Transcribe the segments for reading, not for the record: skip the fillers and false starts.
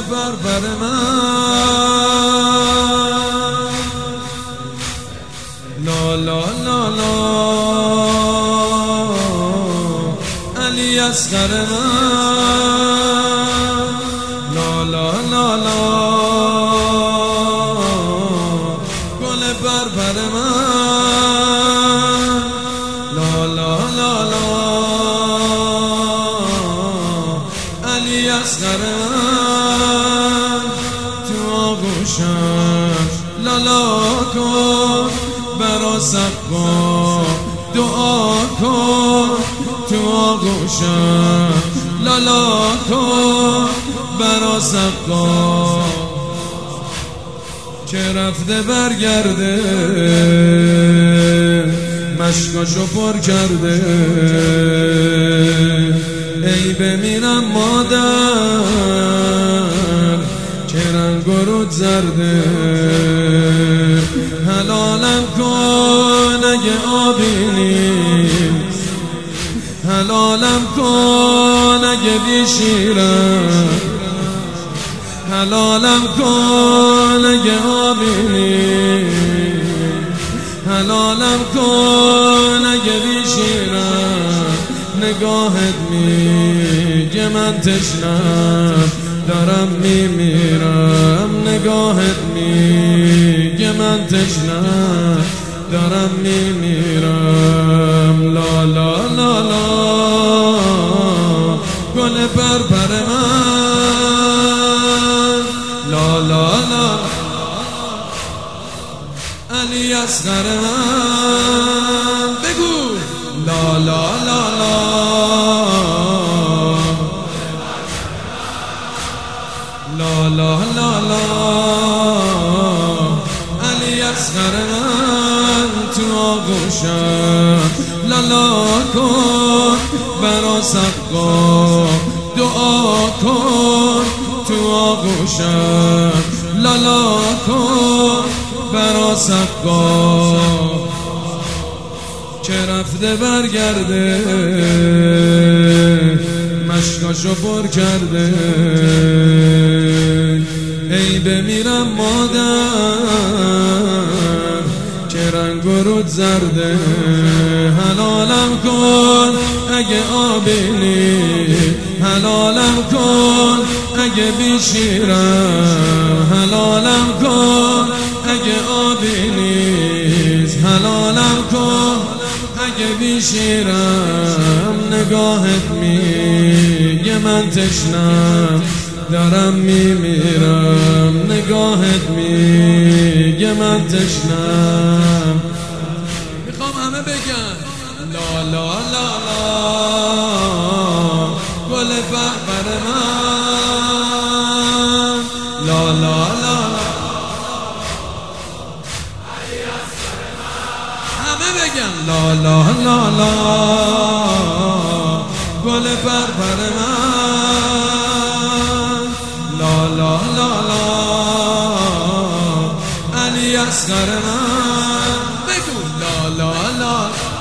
بربر من لا لا لا لا علی اصغر من لا لا لا لا گل بربر من لا لا لا لا علی اصغر من تو آغوشم لالا کن برا سقا دعا کن تو آغوشم لالا کن برا سقا که رفته برگرده مشکاشو پر کرده ای بمیرم مادر که رنگ و رود زرده حلالم کن اگه آبی نیست حلالم کن اگه بیشیرم حلالم کن اگه آبی نیست حلالم کن اگه بیشیرم نگاهت میگه من تشنم دارم میمیرم نگاهت میگه من تشنم دارم میمیرم لا لا لا لا گل بربر من لا لا لا علی اصغر من بگو لا لا لا لا لا لا لا لا علی اصغر من تو آغوشم لالا کن برا سقا دعا کن تو آغوشم لالا کن برا سقا که رفته برگرده مشکاشو پر کرده ای بمیرم مادر که رنگ و رود زرده حلالم کن اگه آبی نیست حلالم کن اگه بیشیرم حلالم کن اگه آبی نیست حلالم کن اگه بیشیرم نگاهت میگه من تشنم دارم میمیرم نگاهت میگه من تشنم میخوام همه بگن لا لا لا لا گل بربر من لا لا لا همه بگن لا لا لا لا گل بربر من لا لا لا لا علی اصغر من بگو لا لا لا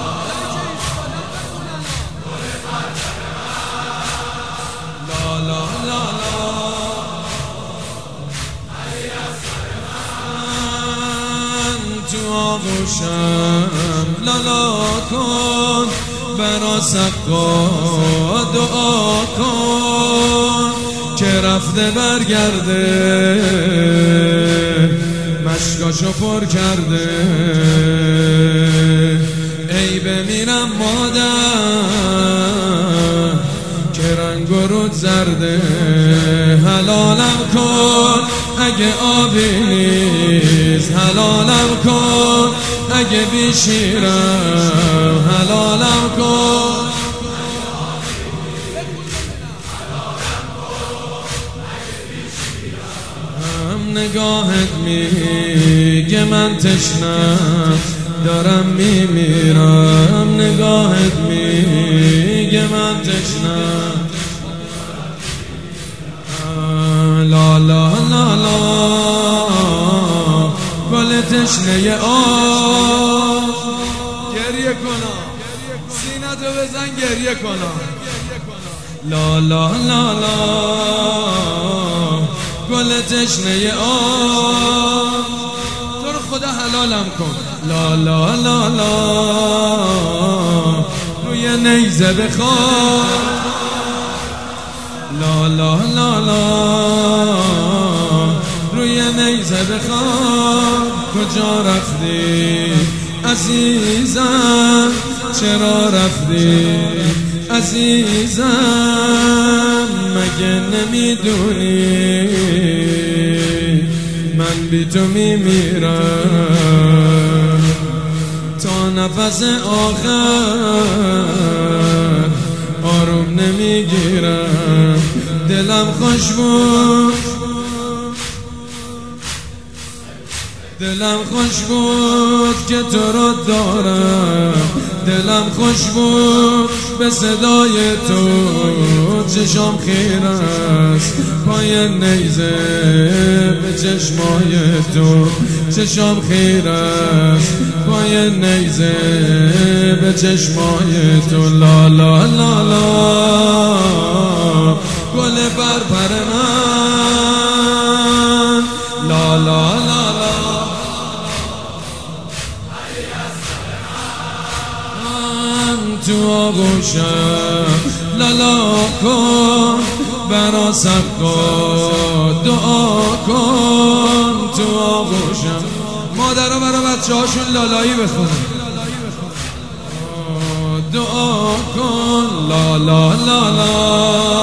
لا لا لا لا علی اصغر من تو آغوشم لالا کن برا سقا دعا کن که رفته برگرده مشکاشو پر کرده ای بمیرم مادر که رنگ و رود زرده حلالم کن اگه آبی نیست حلالم کن اگه بیشیرم حلالم کن نگاهت میگه من تشنم دارم میمیرم نگاهت میگه من تشنم لا لا لا لا گل تشنه آب گریه کنم سینتو بزن گریه کنم لا لا لا لا گل تشنه آب، تو رو خدا حلالم کن. لا لا لا لا روی نیزه بخواب، لا لا لا لا روی نیزه بخواب. کجا رفتی عزیزم، چرا رفتی عزیزم؟ مگه نمیدونی من بی تو میمیرم تا نفس آخر، آروم نمیگیرم. دلم خوش بود، دلم خوش بود که تو رو دارم، دلم خوش بود به صدای تو. چشام خیر است پای نیزه به چشمای تو، چشام خیر است پای نیزه به چشمای تو. لا لا لا لا گل برپر من، لا لا لا لا تو آغوشم. لالا کن برا سقا، دعا کن تو آغوشم. مادرها برا بچه هاشون لالایی بخونن. دعا کن لا لا لا لا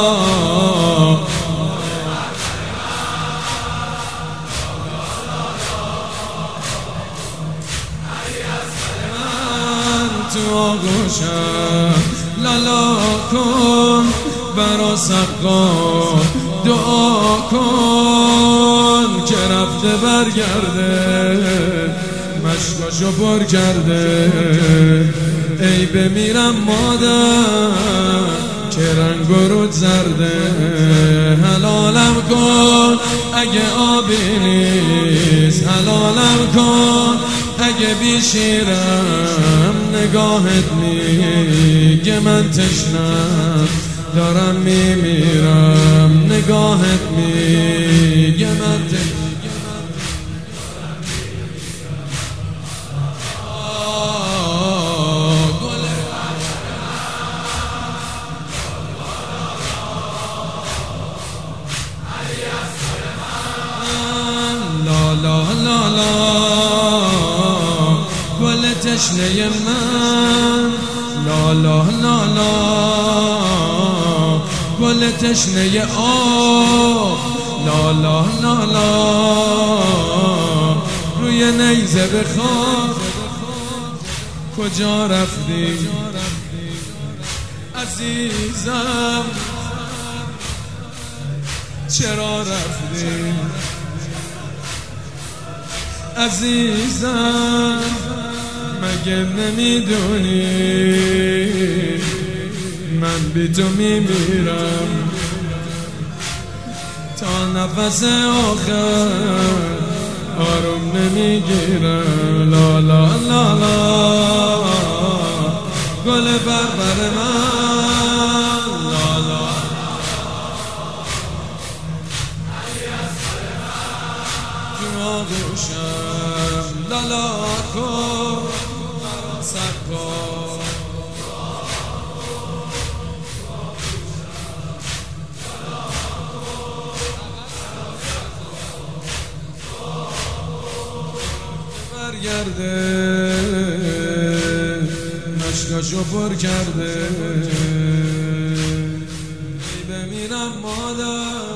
تو آغوشم. لالا کن برا سقا، دعا کن که رفته برگرده، مشکاشو پر کرده. ای بمیرم مادر که رنگ و رود زرده. حلالم کن اگه آبی نیست، حلالم کن اگه بیشیرم. نگاهت میگه من تشنم دارم میمیرم، نگاهت میگه من تشنم. لا لا لا لا گل تشنه من، لا لا لا لا گل تشنه آب، لا لا لا لا روی نیزه بخواب. کجا رفتی عزیزم، چرا رفتی عزیزم؟ مگه نمیدونی من بی تو میمیرم تا نفس آخر، آروم نمیگیرم. لا لا لا لا گل بربر من، لا لا تو آغوشم. لالا کن سقا، برگرده مشکاشو پر کرده. ای بمیرم مادر